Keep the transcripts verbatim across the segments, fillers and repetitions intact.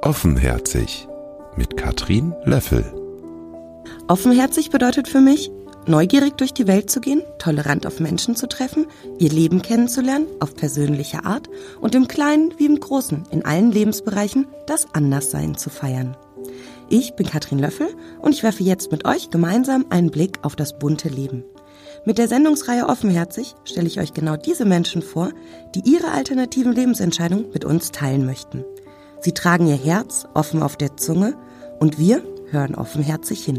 Offenherzig mit Katrin Löffel. Offenherzig bedeutet für mich, neugierig durch die Welt zu gehen, tolerant auf Menschen zu treffen, ihr Leben kennenzulernen, auf persönliche Art und im Kleinen wie im Großen, in allen Lebensbereichen, das Anderssein zu feiern. Ich bin Katrin Löffel und ich werfe jetzt mit euch gemeinsam einen Blick auf das bunte Leben. Mit der Sendungsreihe Offenherzig stelle ich euch genau diese Menschen vor, die ihre alternativen Lebensentscheidungen mit uns teilen möchten. Sie tragen ihr Herz offen auf der Zunge und wir hören offenherzig hin.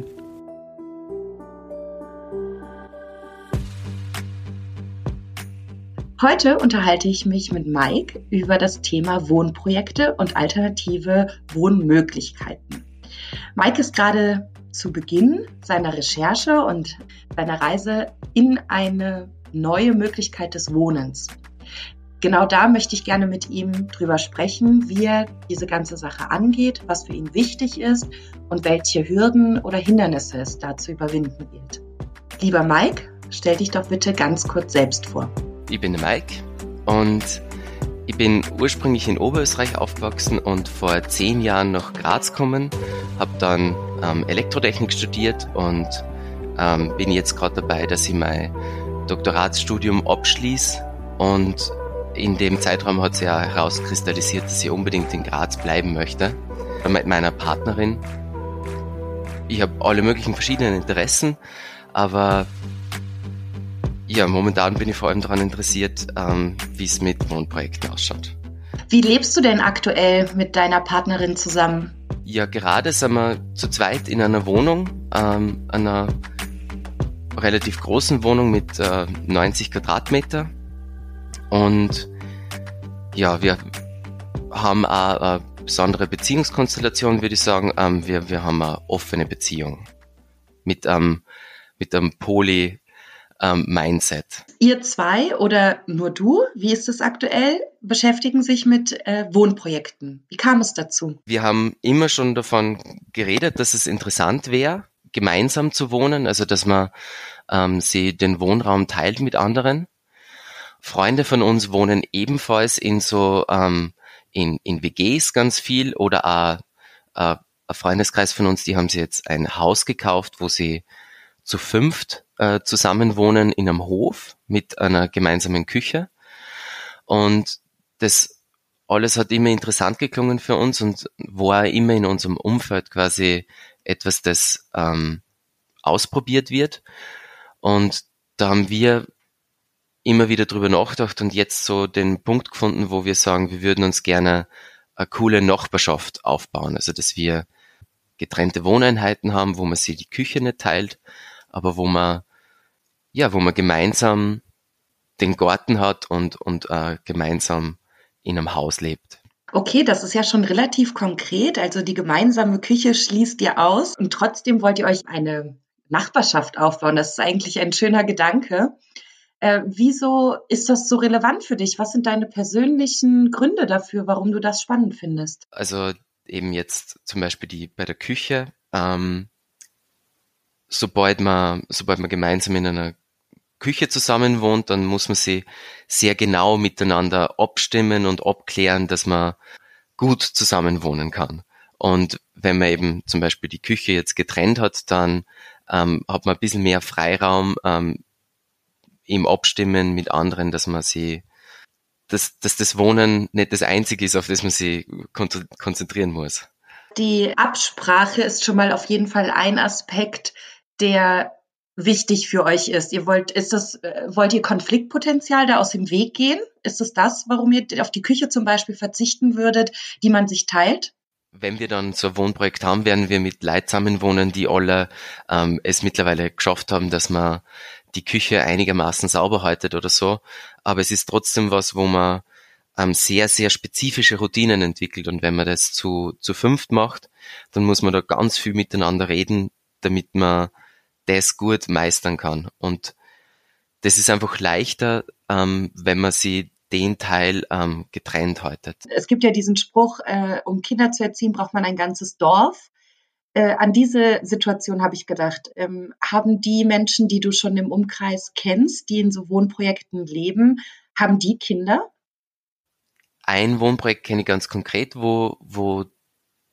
Heute unterhalte ich mich mit Mike über das Thema Wohnprojekte und alternative Wohnmöglichkeiten. Mike ist gerade zu Beginn seiner Recherche und seiner Reise in eine neue Möglichkeit des Wohnens. Genau da möchte ich gerne mit ihm drüber sprechen, wie er diese ganze Sache angeht, was für ihn wichtig ist und welche Hürden oder Hindernisse es da zu überwinden gilt. Lieber Mike, stell dich doch bitte ganz kurz selbst vor. Ich bin der Mike und ich bin ursprünglich in Oberösterreich aufgewachsen und vor zehn Jahren nach Graz gekommen, habe dann ähm, Elektrotechnik studiert und ähm, bin jetzt gerade dabei, dass ich mein Doktoratsstudium abschließe, und in dem Zeitraum hat sich ja herauskristallisiert, dass ich unbedingt in Graz bleiben möchte, mit meiner Partnerin. Ich habe alle möglichen verschiedenen Interessen, aber ja, momentan bin ich vor allem daran interessiert, ähm, wie es mit Wohnprojekten ausschaut. Wie lebst du denn aktuell mit deiner Partnerin zusammen? Ja, gerade sind wir zu zweit in einer Wohnung, ähm, einer relativ großen Wohnung mit äh, neunzig Quadratmeter. Und ja, wir haben auch eine besondere Beziehungskonstellation, würde ich sagen. Ähm, wir, wir haben eine offene Beziehung mit, ähm, mit einem Poly- ähm, Mindset. Ihr zwei oder nur du, wie ist es aktuell, beschäftigen sich mit äh, Wohnprojekten. Wie kam es dazu? Wir haben immer schon davon geredet, dass es interessant wäre, gemeinsam zu wohnen, also dass man ähm, sie den Wohnraum teilt mit anderen. Freunde von uns wohnen ebenfalls in so ähm, in, in W Gs ganz viel, oder auch äh, ein Freundeskreis von uns, die haben sich jetzt ein Haus gekauft, wo sie zu fünft äh, zusammen wohnen in einem Hof mit einer gemeinsamen Küche. Und das alles hat immer interessant geklungen für uns und war immer in unserem Umfeld quasi etwas, das ähm, ausprobiert wird. Und da haben wir immer wieder drüber nachgedacht und jetzt so den Punkt gefunden, wo wir sagen, wir würden uns gerne eine coole Nachbarschaft aufbauen. Also, dass wir getrennte Wohneinheiten haben, wo man sich die Küche nicht teilt, aber wo man, ja, wo man gemeinsam den Garten hat und, und äh, gemeinsam in einem Haus lebt. Okay, das ist ja schon relativ konkret. Also die gemeinsame Küche schließt ihr aus und trotzdem wollt ihr euch eine Nachbarschaft aufbauen. Das ist eigentlich ein schöner Gedanke. Äh, wieso ist das so relevant für dich? Was sind deine persönlichen Gründe dafür, warum du das spannend findest? Also eben jetzt zum Beispiel die bei der Küche. Ähm, sobald man, sobald man gemeinsam in einer Küche zusammen wohnt, dann muss man sie sehr genau miteinander abstimmen und abklären, dass man gut zusammen wohnen kann. Und wenn man eben zum Beispiel die Küche jetzt getrennt hat, dann ähm, hat man ein bisschen mehr Freiraum ähm, im Abstimmen mit anderen, dass man sie, dass, dass das Wohnen nicht das Einzige ist, auf das man sich kon- konzentrieren muss. Die Absprache ist schon mal auf jeden Fall ein Aspekt, der wichtig für euch ist. Ihr wollt, ist das, wollt ihr Konfliktpotenzial da aus dem Weg gehen? Ist es das, warum ihr auf die Küche zum Beispiel verzichten würdet, die man sich teilt? Wenn wir dann so ein Wohnprojekt haben, werden wir mit Leuten zusammenwohnen, die alle ähm, es mittlerweile geschafft haben, dass man die Küche einigermaßen sauber haltet oder so. Aber es ist trotzdem was, wo man ähm, sehr, sehr spezifische Routinen entwickelt. Und wenn man das zu, zu fünft macht, dann muss man da ganz viel miteinander reden, damit man das gut meistern kann. Und das ist einfach leichter, ähm, wenn man sie den Teil ähm, getrennt haltet. Es gibt ja diesen Spruch, äh, um Kinder zu erziehen, braucht man ein ganzes Dorf. Äh, an diese Situation habe ich gedacht. Ähm, haben die Menschen, die du schon im Umkreis kennst, die in so Wohnprojekten leben, haben die Kinder? Ein Wohnprojekt kenne ich ganz konkret, wo, wo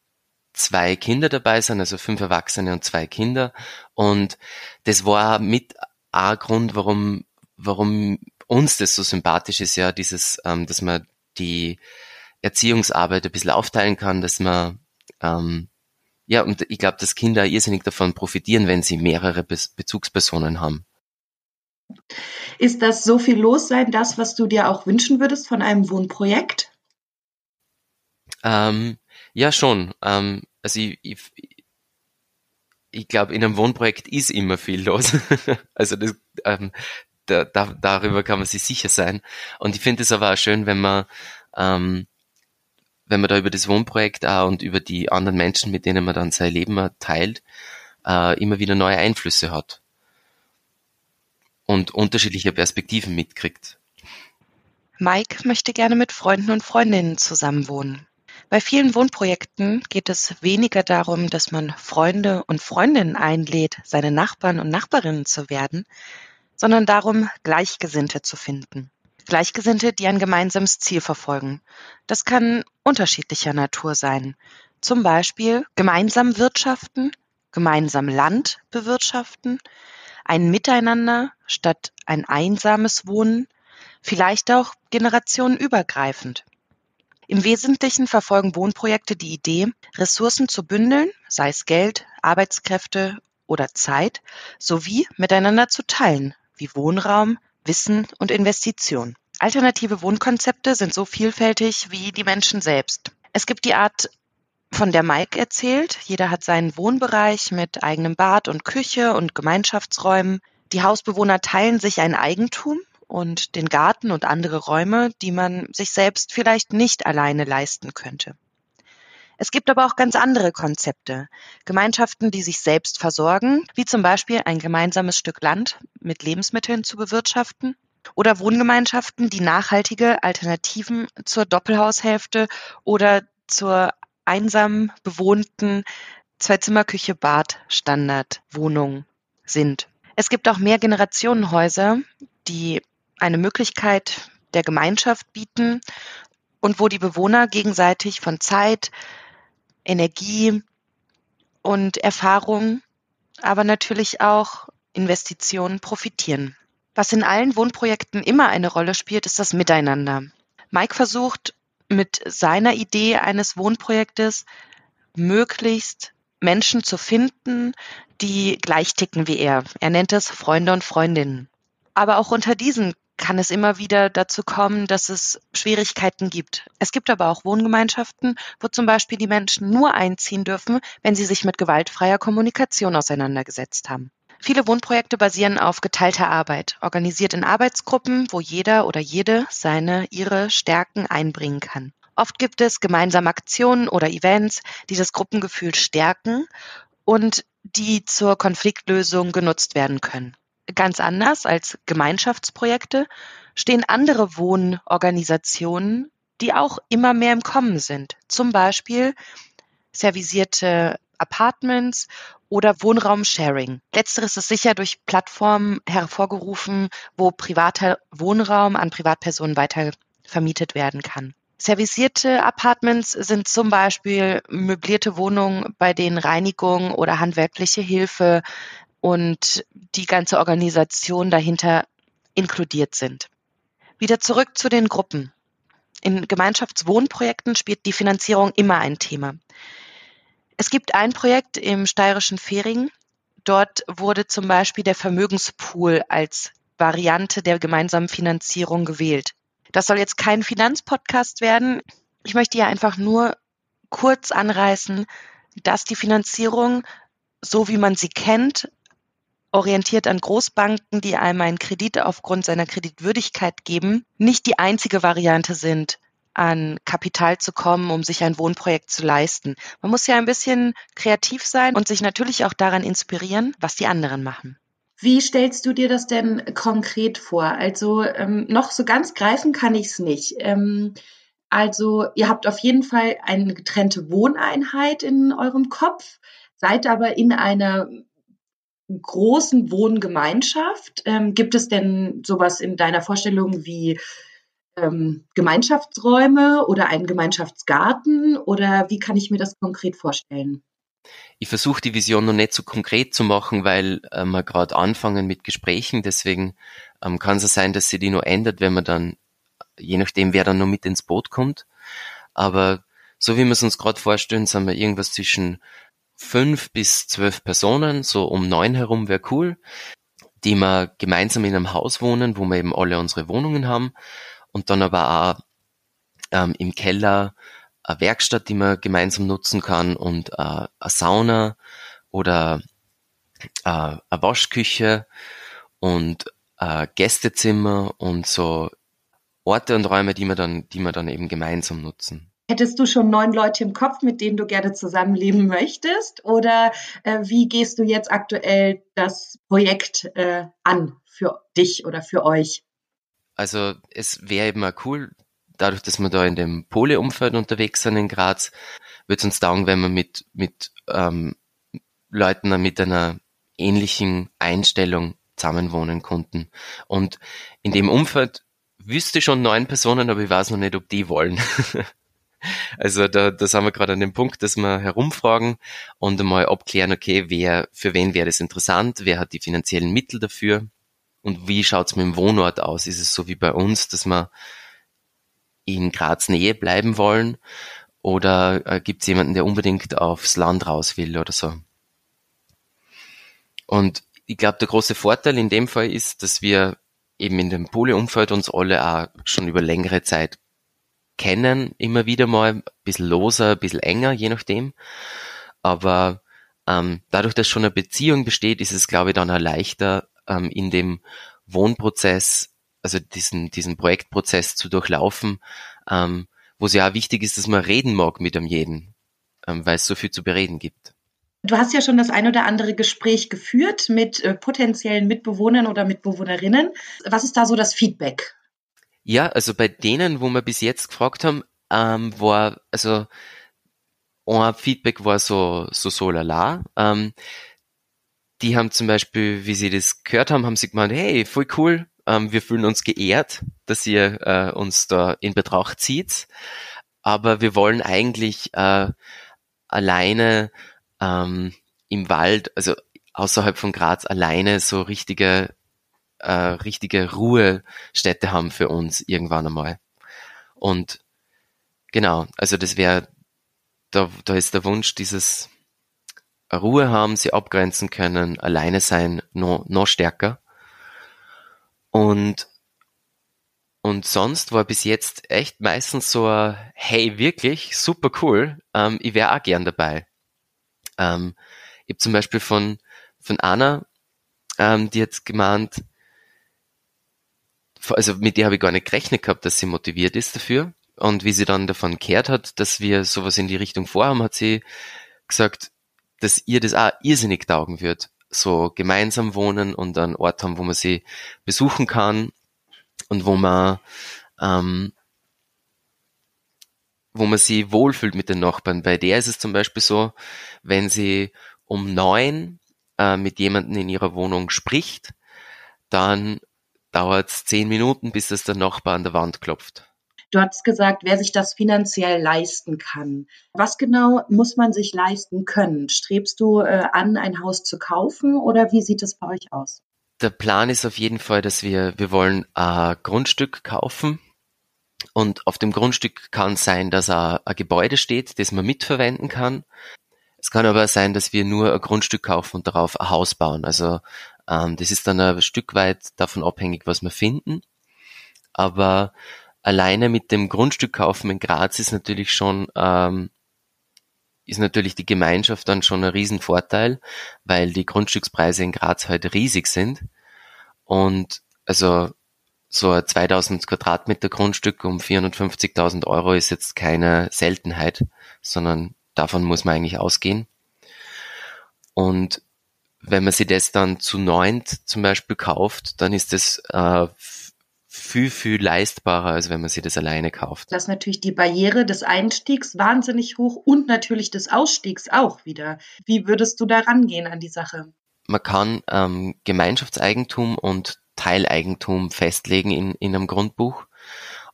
zwei Kinder dabei sind, also fünf Erwachsene und zwei Kinder. Und das war mit ein Grund, warum, warum uns das so sympathisch ist, ja, dieses, ähm, dass man die Erziehungsarbeit ein bisschen aufteilen kann, dass man, ähm, ja, und ich glaube, dass Kinder irrsinnig davon profitieren, wenn sie mehrere Be- Bezugspersonen haben. Ist das so viel Lossein das, was du dir auch wünschen würdest von einem Wohnprojekt? Ähm, ja, schon. Ähm, also ich, ich, ich glaube, in einem Wohnprojekt ist immer viel los. Also das, ähm, da, da, darüber kann man sich sicher sein. Und ich finde es aber auch schön, wenn man, ähm, wenn man da über das Wohnprojekt auch und über die anderen Menschen, mit denen man dann sein Leben teilt, äh, immer wieder neue Einflüsse hat und unterschiedliche Perspektiven mitkriegt. Mike möchte gerne mit Freunden und Freundinnen zusammenwohnen. Bei vielen Wohnprojekten geht es weniger darum, dass man Freunde und Freundinnen einlädt, seine Nachbarn und Nachbarinnen zu werden, sondern darum, Gleichgesinnte zu finden. Gleichgesinnte, die ein gemeinsames Ziel verfolgen. Das kann unterschiedlicher Natur sein. Zum Beispiel gemeinsam wirtschaften, gemeinsam Land bewirtschaften, ein Miteinander statt ein einsames Wohnen, vielleicht auch generationenübergreifend. Im Wesentlichen verfolgen Wohnprojekte die Idee, Ressourcen zu bündeln, sei es Geld, Arbeitskräfte oder Zeit, sowie miteinander zu teilen, wie Wohnraum, Wissen und Investition. Alternative Wohnkonzepte sind so vielfältig wie die Menschen selbst. Es gibt die Art, von der Mike erzählt. Jeder hat seinen Wohnbereich mit eigenem Bad und Küche und Gemeinschaftsräumen. Die Hausbewohner teilen sich ein Eigentum und den Garten und andere Räume, die man sich selbst vielleicht nicht alleine leisten könnte. Es gibt aber auch ganz andere Konzepte. Gemeinschaften, die sich selbst versorgen, wie zum Beispiel ein gemeinsames Stück Land mit Lebensmitteln zu bewirtschaften, oder Wohngemeinschaften, die nachhaltige Alternativen zur Doppelhaushälfte oder zur einsam bewohnten Zwei-Zimmer-Küche-Bad-Standardwohnung sind. Es gibt auch Mehrgenerationenhäuser, die eine Möglichkeit der Gemeinschaft bieten und wo die Bewohner gegenseitig von Zeit, Energie und Erfahrung, aber natürlich auch Investitionen profitieren. Was in allen Wohnprojekten immer eine Rolle spielt, ist das Miteinander. Mike versucht mit seiner Idee eines Wohnprojektes möglichst Menschen zu finden, die gleich ticken wie er. Er nennt es Freunde und Freundinnen. Aber auch unter diesen kann es immer wieder dazu kommen, dass es Schwierigkeiten gibt. Es gibt aber auch Wohngemeinschaften, wo zum Beispiel die Menschen nur einziehen dürfen, wenn sie sich mit gewaltfreier Kommunikation auseinandergesetzt haben. Viele Wohnprojekte basieren auf geteilter Arbeit, organisiert in Arbeitsgruppen, wo jeder oder jede seine, ihre Stärken einbringen kann. Oft gibt es gemeinsame Aktionen oder Events, die das Gruppengefühl stärken und die zur Konfliktlösung genutzt werden können. Ganz anders als Gemeinschaftsprojekte stehen andere Wohnorganisationen, die auch immer mehr im Kommen sind. Zum Beispiel servisierte Apartments oder Wohnraum-Sharing. Letzteres ist sicher durch Plattformen hervorgerufen, wo privater Wohnraum an Privatpersonen weiter vermietet werden kann. Servisierte Apartments sind zum Beispiel möblierte Wohnungen, bei denen Reinigung oder handwerkliche Hilfe und die ganze Organisation dahinter inkludiert sind. Wieder zurück zu den Gruppen. In Gemeinschaftswohnprojekten spielt die Finanzierung immer ein Thema. Es gibt ein Projekt im steirischen Fehring. Dort wurde zum Beispiel der Vermögenspool als Variante der gemeinsamen Finanzierung gewählt. Das soll jetzt kein Finanzpodcast werden. Ich möchte ja einfach nur kurz anreißen, dass die Finanzierung, so wie man sie kennt, orientiert an Großbanken, die einem einen Kredit aufgrund seiner Kreditwürdigkeit geben, nicht die einzige Variante sind, an Kapital zu kommen, um sich ein Wohnprojekt zu leisten. Man muss ja ein bisschen kreativ sein und sich natürlich auch daran inspirieren, was die anderen machen. Wie stellst du dir das denn konkret vor? Also ähm, noch so ganz greifen kann ich es nicht. Ähm, also ihr habt auf jeden Fall eine getrennte Wohneinheit in eurem Kopf, seid aber in einer großen Wohngemeinschaft. Ähm, gibt es denn sowas in deiner Vorstellung wie ähm, Gemeinschaftsräume oder einen Gemeinschaftsgarten oder wie kann ich mir das konkret vorstellen? Ich versuche die Vision noch nicht so konkret zu machen, weil äh, wir gerade anfangen mit Gesprächen. Deswegen ähm, kann es sein, dass sich die noch ändert, wenn man dann, je nachdem, wer dann noch mit ins Boot kommt. Aber so wie wir es uns gerade vorstellen, sind wir irgendwas zwischen fünf bis zwölf Personen, so um neun herum wäre cool, die wir gemeinsam in einem Haus wohnen, wo wir eben alle unsere Wohnungen haben und dann aber auch ähm, im Keller eine Werkstatt, die man gemeinsam nutzen kann und äh, eine Sauna oder äh, eine Waschküche und äh, Gästezimmer und so Orte und Räume, die man dann, die man dann eben gemeinsam nutzen. Hättest du schon neun Leute im Kopf, mit denen du gerne zusammenleben möchtest? Oder äh, wie gehst du jetzt aktuell das Projekt äh, an für dich oder für euch? Also es wäre eben auch cool, dadurch, dass wir da in dem Pole-Umfeld unterwegs sind in Graz, wird es uns taugen, wenn wir mit, mit ähm, Leuten mit einer ähnlichen Einstellung zusammenwohnen konnten. Und in dem Umfeld wüsste schon neun Personen, aber ich weiß noch nicht, ob die wollen. Also da, da sind wir gerade an dem Punkt, dass wir herumfragen und einmal abklären, okay, wer, für wen wäre das interessant, wer hat die finanziellen Mittel dafür und wie schaut's mit dem Wohnort aus? Ist es so wie bei uns, dass wir in Graz Nähe bleiben wollen oder äh, gibt's jemanden, der unbedingt aufs Land raus will oder so? Und ich glaube, der große Vorteil in dem Fall ist, dass wir eben in dem Pole-Umfeld uns alle auch schon über längere Zeit kennen, immer wieder mal, ein bisschen loser, ein bisschen enger, je nachdem. Aber ähm, dadurch, dass schon eine Beziehung besteht, ist es, glaube ich, dann auch leichter, ähm, in dem Wohnprozess, also diesen diesen Projektprozess zu durchlaufen, ähm, wo es ja auch wichtig ist, dass man reden mag mit einem jeden, ähm, weil es so viel zu bereden gibt. Du hast ja schon das ein oder andere Gespräch geführt mit äh, potenziellen Mitbewohnern oder Mitbewohnerinnen. Was ist da so das Feedback? Ja, also bei denen, wo wir bis jetzt gefragt haben, ähm, war, also ein Feedback war so, so, so lala. Ähm, die haben zum Beispiel, wie sie das gehört haben, haben sie gemeint, hey, voll cool, ähm, wir fühlen uns geehrt, dass ihr äh, uns da in Betracht zieht, aber wir wollen eigentlich äh, alleine ähm, im Wald, also außerhalb von Graz, alleine so richtige äh, richtige Ruhestätte haben für uns irgendwann einmal. Und genau, also das wäre, da, da ist der Wunsch, dieses Ruhe haben, sie abgrenzen können, alleine sein, noch, noch stärker. Und, und sonst war bis jetzt echt meistens so ein, hey, wirklich, super cool, ähm, ich wäre auch gern dabei. Ähm, ich habe zum Beispiel von, von Anna, ähm, die hat gemeint, also mit der habe ich gar nicht gerechnet gehabt, dass sie motiviert ist dafür. Und wie sie dann davon gehört hat, dass wir sowas in die Richtung vorhaben, hat sie gesagt, dass ihr das auch irrsinnig taugen wird. So gemeinsam wohnen und einen Ort haben, wo man sie besuchen kann und wo man ähm, wo man sie wohlfühlt mit den Nachbarn. Bei der ist es zum Beispiel so, wenn sie um neun äh, mit jemandem in ihrer Wohnung spricht, dann dauert es zehn Minuten, bis das der Nachbar an der Wand klopft. Du hast gesagt, wer sich das finanziell leisten kann. Was genau muss man sich leisten können? Strebst du äh, an, ein Haus zu kaufen oder wie sieht es bei euch aus? Der Plan ist auf jeden Fall, dass wir, wir wollen ein Grundstück kaufen und auf dem Grundstück kann sein, dass ein, ein Gebäude steht, das man mitverwenden kann. Es kann aber sein, dass wir nur ein Grundstück kaufen und darauf ein Haus bauen. Also ähm, das ist dann ein Stück weit davon abhängig, was wir finden. Aber alleine mit dem Grundstück kaufen in Graz ist natürlich schon, ähm, ist natürlich die Gemeinschaft dann schon ein Riesenvorteil, weil die Grundstückspreise in Graz halt riesig sind. Und also so ein zweitausend Quadratmeter Grundstück um vierhundertfünfzigtausend Euro ist jetzt keine Seltenheit, sondern davon muss man eigentlich ausgehen. Und wenn man sich das dann zu neunt zum Beispiel kauft, dann ist das äh, viel, viel leistbarer, als wenn man sich das alleine kauft. Das ist natürlich die Barriere des Einstiegs wahnsinnig hoch und natürlich des Ausstiegs auch wieder. Wie würdest du da rangehen an die Sache? Man kann ähm, Gemeinschaftseigentum und Teileigentum festlegen in, in einem Grundbuch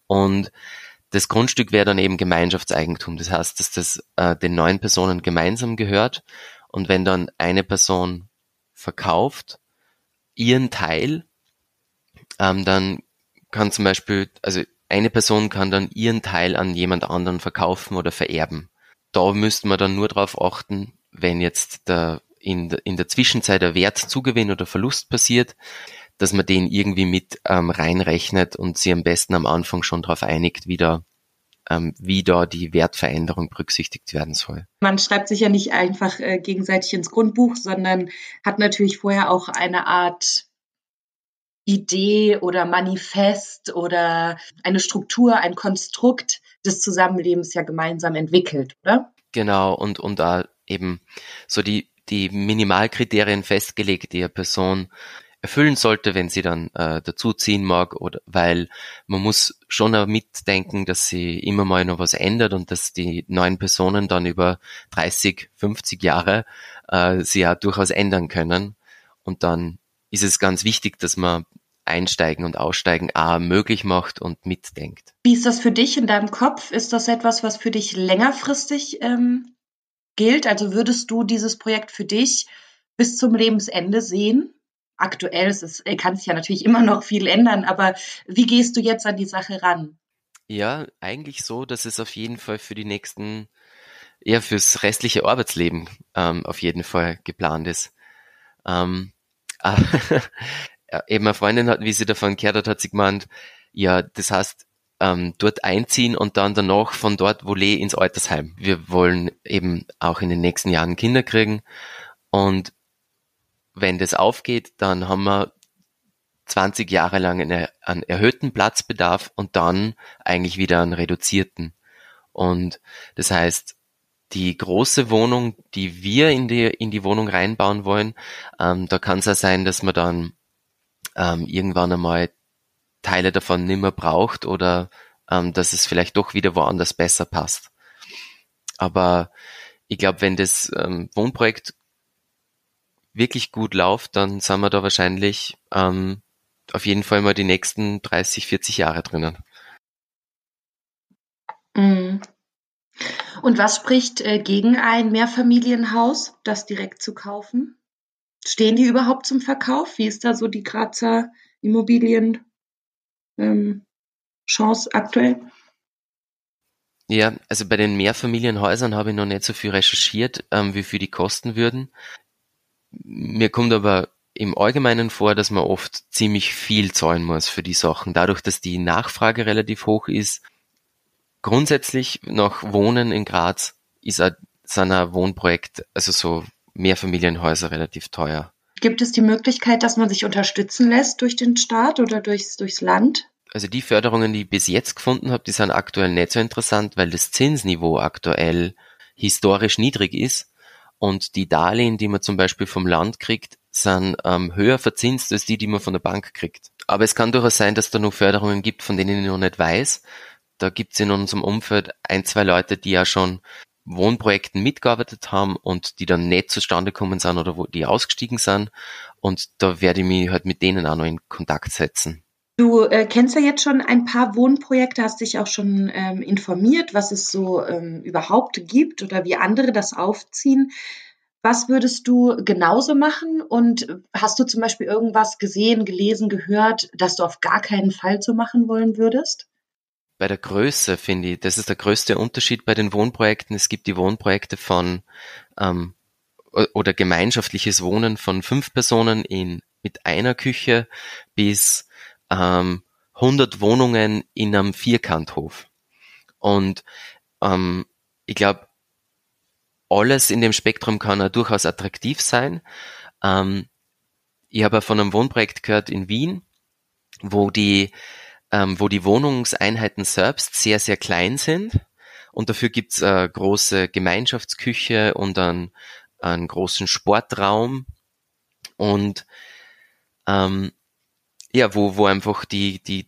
Und das Grundstück wäre dann eben Gemeinschaftseigentum. Das heißt, dass das äh, den neun Personen gemeinsam gehört. Und wenn dann eine Person verkauft ihren Teil, ähm, dann kann zum Beispiel, also eine Person kann dann ihren Teil an jemand anderen verkaufen oder vererben. Da müsste man dann nur darauf achten, wenn jetzt der, in, der, in der Zwischenzeit der Wertzugewinn oder Verlust passiert, dass man den irgendwie mit ähm, reinrechnet und sie am besten am Anfang schon darauf einigt, wie da, ähm, wie da die Wertveränderung berücksichtigt werden soll. Man schreibt sich ja nicht einfach äh, gegenseitig ins Grundbuch, sondern hat natürlich vorher auch eine Art Idee oder Manifest oder eine Struktur, ein Konstrukt des Zusammenlebens ja gemeinsam entwickelt, oder? Genau, und, und da eben so die, die Minimalkriterien festgelegt, die eine Person erfüllen sollte, wenn sie dann äh, dazuziehen mag, oder weil man muss schon auch mitdenken, dass sie immer mal noch was ändert und dass die neuen Personen dann über dreißig, fünfzig Jahre äh, sie ja durchaus ändern können. Und dann ist es ganz wichtig, dass man Einsteigen und Aussteigen auch möglich macht und mitdenkt. Wie ist das für dich in deinem Kopf? Ist das etwas, was für dich längerfristig ähm, gilt? Also würdest du dieses Projekt für dich bis zum Lebensende sehen? Aktuell ist es, kann sich ja natürlich immer noch viel ändern, aber wie gehst du jetzt an die Sache ran? Ja, eigentlich so, dass es auf jeden Fall für die nächsten, eher fürs restliche Arbeitsleben ähm, auf jeden Fall geplant ist. Ähm, Ja, eben eine Freundin hat, wie sie davon gehört hat, hat sie gemeint, ja, das heißt, ähm, dort einziehen und dann danach von dort Volé ins Altersheim. Wir wollen eben auch in den nächsten Jahren Kinder kriegen und wenn das aufgeht, dann haben wir zwanzig Jahre lang einen, einen erhöhten Platzbedarf und dann eigentlich wieder einen reduzierten. Und das heißt, die große Wohnung, die wir in die, in die Wohnung reinbauen wollen, ähm, da kann es ja sein, dass man dann ähm, irgendwann einmal Teile davon nimmer braucht oder ähm, dass es vielleicht doch wieder woanders besser passt. Aber ich glaube, wenn das ähm, Wohnprojekt wirklich gut läuft, dann sind wir da wahrscheinlich ähm, auf jeden Fall mal die nächsten dreißig, vierzig Jahre drinnen. Mhm. Und was spricht äh, gegen ein Mehrfamilienhaus, das direkt zu kaufen? Stehen die überhaupt zum Verkauf? Wie ist da so die Grazer Immobilien ähm, Chance aktuell? Ja, also bei den Mehrfamilienhäusern habe ich noch nicht so viel recherchiert, ähm, wie viel die kosten würden. Mir kommt aber im Allgemeinen vor, dass man oft ziemlich viel zahlen muss für die Sachen, dadurch, dass die Nachfrage relativ hoch ist. Grundsätzlich nach Wohnen in Graz ist ein, sind ein Wohnprojekt, also so Mehrfamilienhäuser relativ teuer. Gibt es die Möglichkeit, dass man sich unterstützen lässt durch den Staat oder durchs, durchs Land? Also die Förderungen, die ich bis jetzt gefunden habe, die sind aktuell nicht so interessant, weil das Zinsniveau aktuell historisch niedrig ist und die Darlehen, die man zum Beispiel vom Land kriegt, sind ähm, höher verzinst als die, die man von der Bank kriegt. Aber es kann durchaus sein, dass da noch Förderungen gibt, von denen ich noch nicht weiß. Da gibt es in unserem Umfeld ein, zwei Leute, die ja schon Wohnprojekten mitgearbeitet haben und die dann nicht zustande gekommen sind oder wo die ausgestiegen sind. Und da werde ich mich halt mit denen auch noch in Kontakt setzen. Du äh, kennst ja jetzt schon ein paar Wohnprojekte, hast dich auch schon ähm, informiert, was es so ähm, überhaupt gibt oder wie andere das aufziehen. Was würdest du genauso machen und hast du zum Beispiel irgendwas gesehen, gelesen, gehört, das du auf gar keinen Fall so machen wollen würdest? Bei der Größe finde ich, das ist der größte Unterschied bei den Wohnprojekten. Es gibt die Wohnprojekte von ähm, oder gemeinschaftliches Wohnen von fünf Personen in mit einer Küche bis ähm, hundert Wohnungen in einem Vierkanthof. Und ähm, ich glaube, alles in dem Spektrum kann auch durchaus attraktiv sein. Ähm, ich habe von einem Wohnprojekt gehört in Wien, wo die ähm, wo die Wohnungseinheiten selbst sehr, sehr klein sind und dafür gibt's eine große Gemeinschaftsküche und einen, einen großen Sportraum und ähm, ja, wo, wo einfach die, die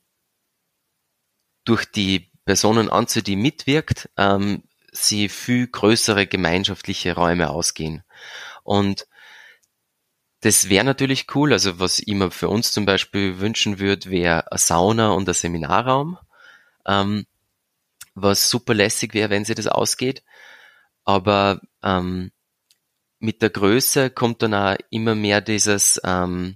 durch die Personenanzahl, die mitwirkt, ähm, sie viel größere gemeinschaftliche Räume ausgehen. Und das wäre natürlich cool, also was ich mir für uns zum Beispiel wünschen würde, wäre eine Sauna und ein Seminarraum. ähm, was super lässig wäre, wenn sie das ausgeht. Aber ähm, mit der Größe kommt dann auch immer mehr dieses, ähm,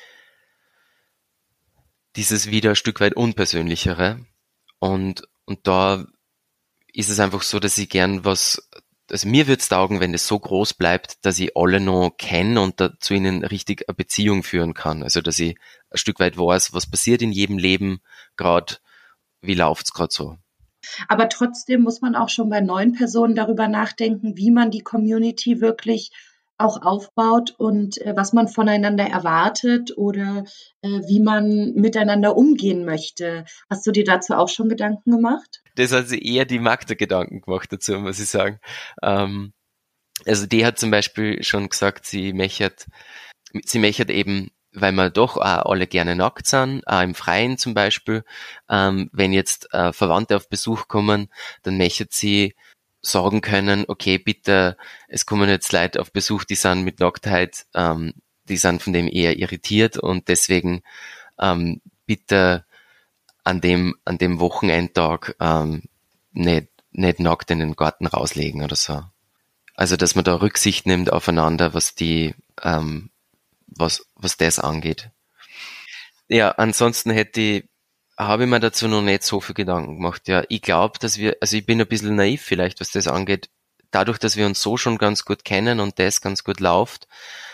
dieses wieder ein Stück weit Unpersönlichere. Und, und da ist es einfach so, dass ich gern was, also mir wird's taugen, wenn es so groß bleibt, dass ich alle noch kenne und da zu ihnen richtig eine Beziehung führen kann. Also dass ich ein Stück weit weiß, was passiert in jedem Leben gerade, wie läuft's gerade so. Aber trotzdem muss man auch schon bei neuen Personen darüber nachdenken, wie man die Community wirklich auch aufbaut und äh, was man voneinander erwartet oder äh, wie man miteinander umgehen möchte. Hast du dir dazu auch schon Gedanken gemacht? Das hat sich eher die Magda Gedanken gemacht dazu, muss ich sagen. Ähm, also die hat zum Beispiel schon gesagt, sie möchte, sie möchte eben, weil wir doch auch alle gerne nackt sind, auch im Freien zum Beispiel, ähm, wenn jetzt äh, Verwandte auf Besuch kommen, dann möchte sie sagen können, okay, bitte, es kommen jetzt Leute auf Besuch, die sind mit Nacktheit, ähm, die sind von dem eher irritiert und deswegen ähm, bitte an dem an dem Wochenendtag ähm, nicht, nicht nackt in den Garten rauslegen oder so. Also dass man da Rücksicht nimmt aufeinander, was die ähm, was was das angeht. Ja, ansonsten hätte ich habe ich mir dazu noch nicht so viel Gedanken gemacht. Ja, ich glaube, dass wir, also ich bin ein bisschen naiv vielleicht, was das angeht. Dadurch, dass wir uns so schon ganz gut kennen und das ganz gut läuft,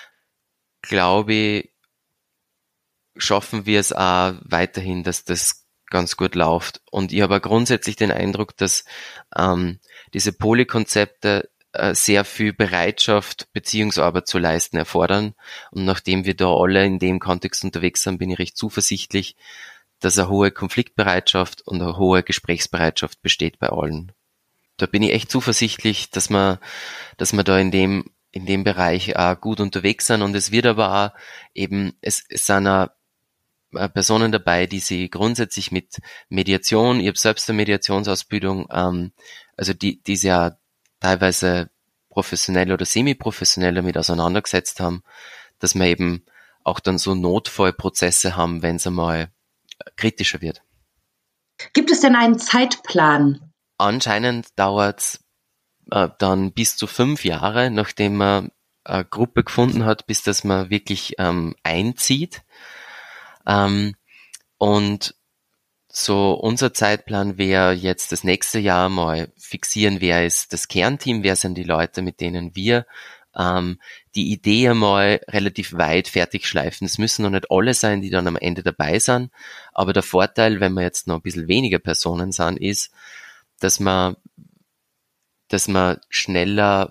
glaube ich, schaffen wir es auch weiterhin, dass das ganz gut läuft. Und ich habe auch grundsätzlich den Eindruck, dass ähm, diese Polykonzepte äh, sehr viel Bereitschaft, Beziehungsarbeit zu leisten erfordern. Und nachdem wir da alle in dem Kontext unterwegs sind, bin ich recht zuversichtlich, dass eine hohe Konfliktbereitschaft und eine hohe Gesprächsbereitschaft besteht bei allen. Da bin ich echt zuversichtlich, dass wir, dass wir da in dem, in dem Bereich auch gut unterwegs sind. Und es wird aber auch eben, es, es sind auch Personen dabei, die sich grundsätzlich mit Mediation, ich habe selbst eine Mediationsausbildung, ähm, also die, die sich ja teilweise professionell oder semi-professionell damit auseinandergesetzt haben, dass wir eben auch dann so Notfallprozesse haben, wenn es einmal kritischer wird. Gibt es denn einen Zeitplan? Anscheinend dauert es äh, dann bis zu fünf Jahre, nachdem man eine Gruppe gefunden hat, bis dass man wirklich ähm, einzieht. Ähm, und so unser Zeitplan wäre jetzt das nächste Jahr mal fixieren, wer ist das Kernteam, wer sind die Leute, mit denen wir ähm, die Idee einmal relativ weit fertig schleifen. Es müssen noch nicht alle sein, die dann am Ende dabei sind, aber der Vorteil, wenn wir jetzt noch ein bisschen weniger Personen sind, ist, dass man, dass man schneller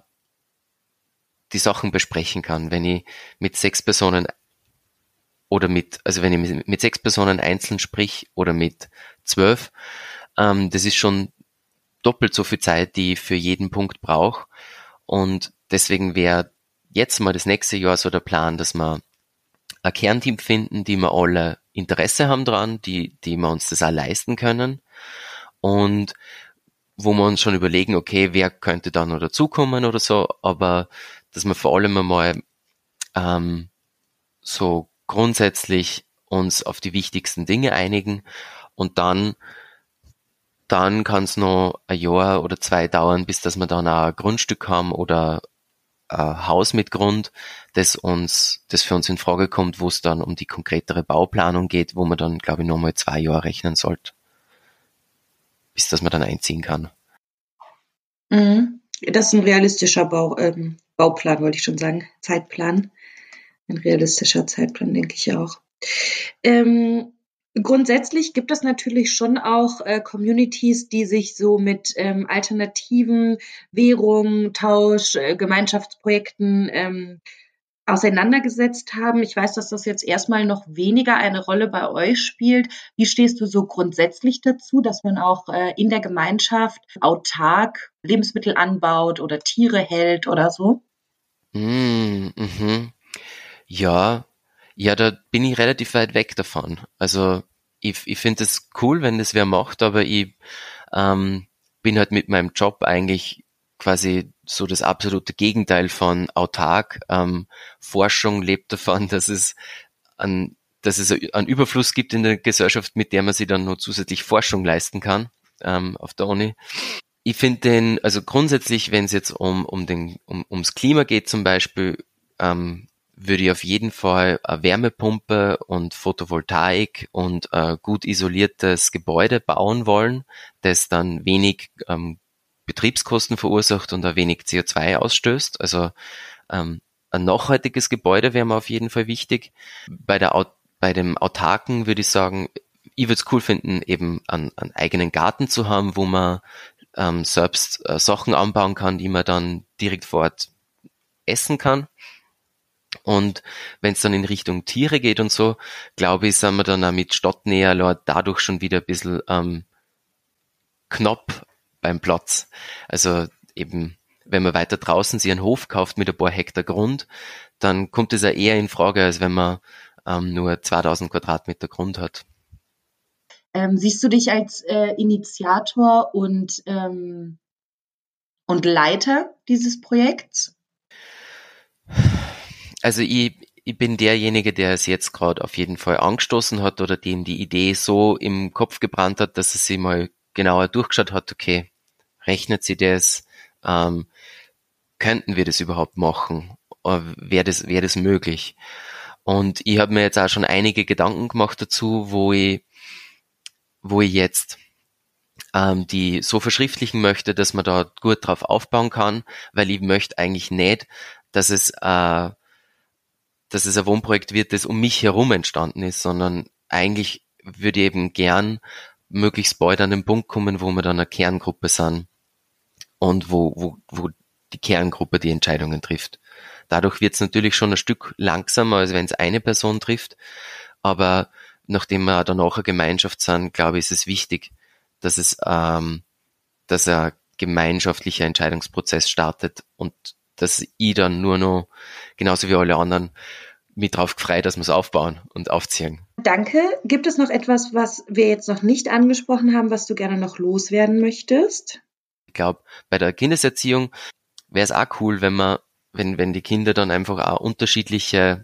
die Sachen besprechen kann. Wenn ich mit sechs Personen oder mit, also wenn ich mit, mit sechs Personen einzeln sprich oder mit zwölf, ähm, das ist schon doppelt so viel Zeit, die ich für jeden Punkt brauche. Und deswegen wäre jetzt mal das nächste Jahr so der Plan, dass wir ein Kernteam finden, die wir alle Interesse haben dran, die, die wir uns das auch leisten können und wo wir uns schon überlegen, okay, wer könnte da noch dazukommen oder so, aber dass wir vor allem einmal ähm, so grundsätzlich uns auf die wichtigsten Dinge einigen und dann dann kann es noch ein Jahr oder zwei dauern, bis dass wir dann auch ein Grundstück haben oder ein Haus mit Grund, das uns, das für uns in Frage kommt, wo es dann um die konkretere Bauplanung geht, wo man dann, glaube ich, nochmal zwei Jahre rechnen sollte, bis dass man dann einziehen kann. Mhm. Das ist ein realistischer Bau, ähm, Bauplan, wollte ich schon sagen, Zeitplan. Ein realistischer Zeitplan, denke ich auch. Ähm, grundsätzlich gibt es natürlich schon auch äh, Communities, die sich so mit ähm, alternativen Währungen, Tausch, äh, Gemeinschaftsprojekten ähm, auseinandergesetzt haben. Ich weiß, dass das jetzt erstmal noch weniger eine Rolle bei euch spielt. Wie stehst du so grundsätzlich dazu, dass man auch äh, in der Gemeinschaft autark Lebensmittel anbaut oder Tiere hält oder so? Mm, mhm. Ja, ja, da bin ich relativ weit weg davon. Also ich, ich finde es cool, wenn das wer macht, aber ich ähm, bin halt mit meinem Job eigentlich quasi so das absolute Gegenteil von autark. Ähm, Forschung lebt davon, dass es an, dass es einen Überfluss gibt in der Gesellschaft, mit der man sich dann noch zusätzlich Forschung leisten kann ähm, auf der Uni. Ich finde den, also grundsätzlich, wenn es jetzt um um den um ums Klima geht zum Beispiel, ähm, würde ich auf jeden Fall eine Wärmepumpe und Photovoltaik und ein gut isoliertes Gebäude bauen wollen, das dann wenig ähm, Betriebskosten verursacht und ein wenig C O zwei ausstößt. Also ähm, ein nachhaltiges Gebäude wäre mir auf jeden Fall wichtig. Bei der bei dem Autarken würde ich sagen, ich würde es cool finden, eben einen, einen eigenen Garten zu haben, wo man ähm, selbst äh, Sachen anbauen kann, die man dann direkt vor Ort essen kann. Und wenn es dann in Richtung Tiere geht und so, glaube ich, sind wir dann auch mit Stadtnähe dadurch schon wieder ein bisschen ähm, knapp beim Platz. Also eben, wenn man weiter draußen sich einen Hof kauft mit ein paar Hektar Grund, dann kommt es ja eher in Frage, als wenn man ähm, nur zweitausend Quadratmeter Grund hat. Ähm, siehst du dich als äh, Initiator und, ähm, und Leiter dieses Projekts? Also ich, ich bin derjenige, der es jetzt gerade auf jeden Fall angestoßen hat oder dem die Idee so im Kopf gebrannt hat, dass er sich mal genauer durchgeschaut hat, okay, rechnet sie das, ähm, könnten wir das überhaupt machen? Wäre das, wäre das möglich? Und ich habe mir jetzt auch schon einige Gedanken gemacht dazu, wo ich, wo ich jetzt ähm, die so verschriftlichen möchte, dass man da gut drauf aufbauen kann, weil ich möchte eigentlich nicht, dass es äh, dass es ein Wohnprojekt wird, das um mich herum entstanden ist, sondern eigentlich würde ich eben gern möglichst bald an den Punkt kommen, wo wir dann eine Kerngruppe sind und wo, wo, wo die Kerngruppe die Entscheidungen trifft. Dadurch wird es natürlich schon ein Stück langsamer, als wenn es eine Person trifft, aber nachdem wir danach eine Gemeinschaft sind, glaube ich, ist es wichtig, dass es, ähm, dass ein gemeinschaftlicher Entscheidungsprozess startet und dass ich dann nur noch, genauso wie alle anderen, mich drauf gefreut, dass wir es aufbauen und aufziehen. Danke. Gibt es noch etwas, was wir jetzt noch nicht angesprochen haben, was du gerne noch loswerden möchtest? Ich glaube, bei der Kindeserziehung wäre es auch cool, wenn man, wenn, wenn die Kinder dann einfach auch unterschiedliche,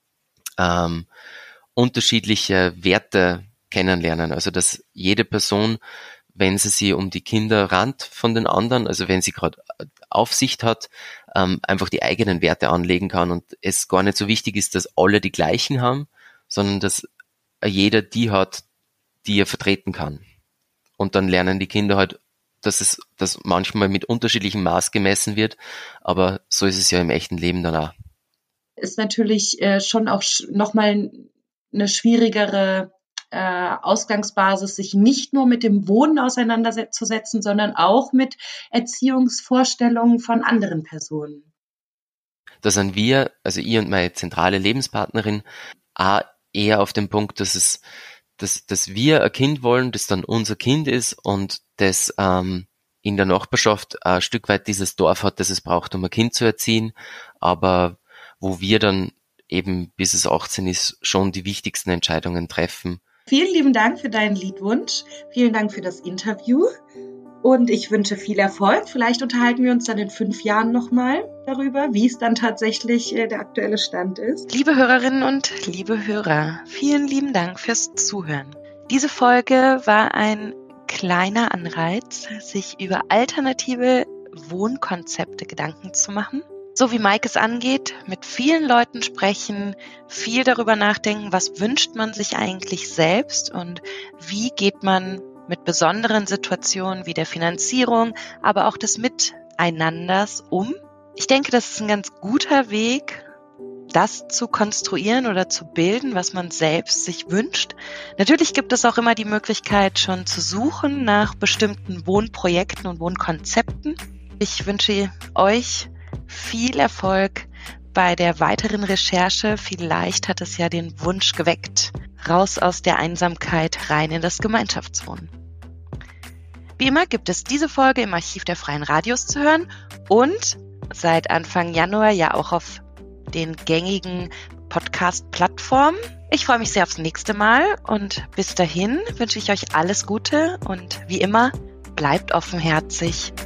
ähm, unterschiedliche Werte kennenlernen. Also, dass jede Person, wenn sie sich um die Kinder rannt von den anderen, also wenn sie gerade Aufsicht hat, ähm, einfach die eigenen Werte anlegen kann und es gar nicht so wichtig ist, dass alle die gleichen haben, sondern dass jeder die hat, die er vertreten kann. Und dann lernen die Kinder halt, dass es dass manchmal mit unterschiedlichem Maß gemessen wird, aber so ist es ja im echten Leben dann auch. Ist natürlich äh, schon auch sch- nochmal eine schwierigere äh, Ausgangsbasis, sich nicht nur mit dem Wohnen auseinanderzusetzen, sondern auch mit Erziehungsvorstellungen von anderen Personen. Da sind wir, also ich und meine zentrale Lebenspartnerin, auch eher auf dem Punkt, dass es, dass, dass wir ein Kind wollen, das dann unser Kind ist und das ähm, in der Nachbarschaft ein Stück weit dieses Dorf hat, das es braucht, um ein Kind zu erziehen, aber wo wir dann eben, bis es achtzehn ist, schon die wichtigsten Entscheidungen treffen. Vielen lieben Dank für deinen Liedwunsch. Vielen Dank für das Interview. Und ich wünsche viel Erfolg. Vielleicht unterhalten wir uns dann in fünf Jahren nochmal darüber, wie es dann tatsächlich äh, der aktuelle Stand ist. Liebe Hörerinnen und liebe Hörer, vielen lieben Dank fürs Zuhören. Diese Folge war ein kleiner Anreiz, sich über alternative Wohnkonzepte Gedanken zu machen. So wie Mike es angeht, mit vielen Leuten sprechen, viel darüber nachdenken, was wünscht man sich eigentlich selbst und wie geht man mit besonderen Situationen wie der Finanzierung, aber auch des Miteinanders um. Ich denke, das ist ein ganz guter Weg, das zu konstruieren oder zu bilden, was man selbst sich wünscht. Natürlich gibt es auch immer die Möglichkeit, schon zu suchen nach bestimmten Wohnprojekten und Wohnkonzepten. Ich wünsche euch viel Erfolg bei der weiteren Recherche. Vielleicht hat es ja den Wunsch geweckt, raus aus der Einsamkeit, rein in das Gemeinschaftswohnen. Wie immer gibt es diese Folge im Archiv der Freien Radios zu hören und seit Anfang Januar ja auch auf den gängigen Podcast-Plattformen. Ich freue mich sehr aufs nächste Mal und bis dahin wünsche ich euch alles Gute und wie immer, bleibt offenherzig